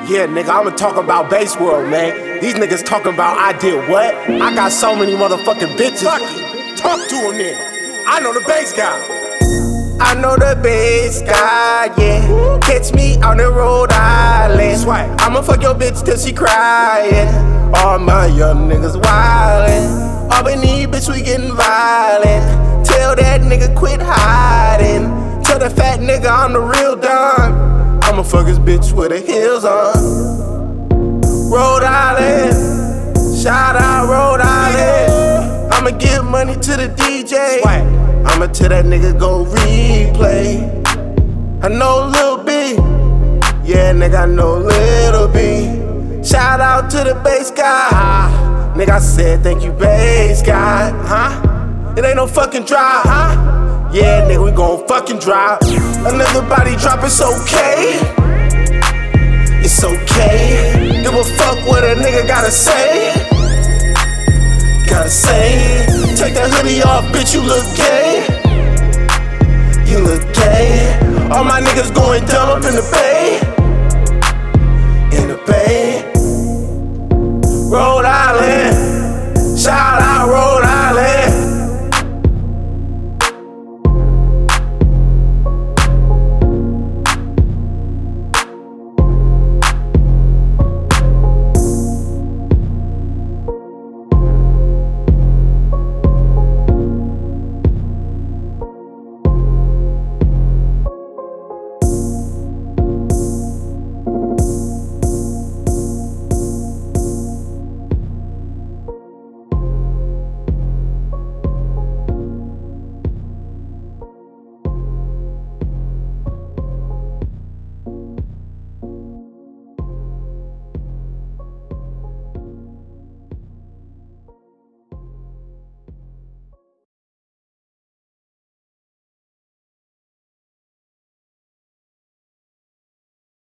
Yeah, nigga, I'ma talk about Bass World, man. These niggas talking about I did what? I got so many motherfucking bitches. Fuck it. Talk to him then. I know the bass guy. I know the bass guy, yeah. Catch me on the Rhode Island. Swag. I'ma fuck your bitch till she crying. All my young niggas wildin'. Albany, bitch, we getting violent. Tell that nigga quit hiding. Tell the fat nigga I'm the real Don. I'ma fuck his bitch with her heels on. Rhode Island, shout out Rhode Island. I'ma give money to the DJ. I'ma tell that nigga go replay. I know Lil B, yeah nigga I know Lil B. Shout out to the bass guy, nigga I said thank you bass guy, huh? It ain't no fucking drive, huh? Yeah, nigga, we gon' fucking drop. Another body drop, it's okay. It's okay. Give a fuck what a nigga gotta say. Gotta say. Take that hoodie off, bitch, you look gay. You look gay. All my niggas going dumb up in the bay. In the bay.